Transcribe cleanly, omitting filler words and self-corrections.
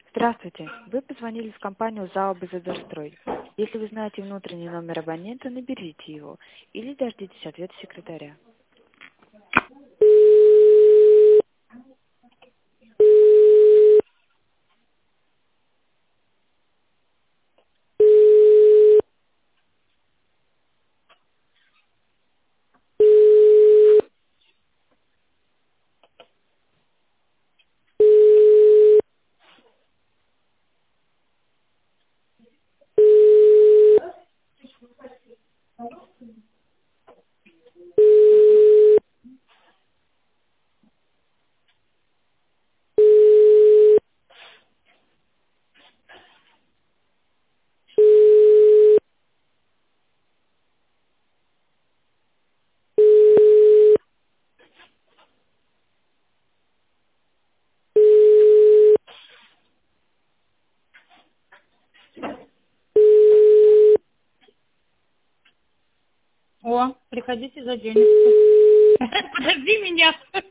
Здравствуйте. Вы позвонили в компанию ЗАО «Базадорстрой». Если вы знаете внутренний номер абонента, наберите его или дождитесь ответа секретаря. О, приходите за денежку. Подожди меня.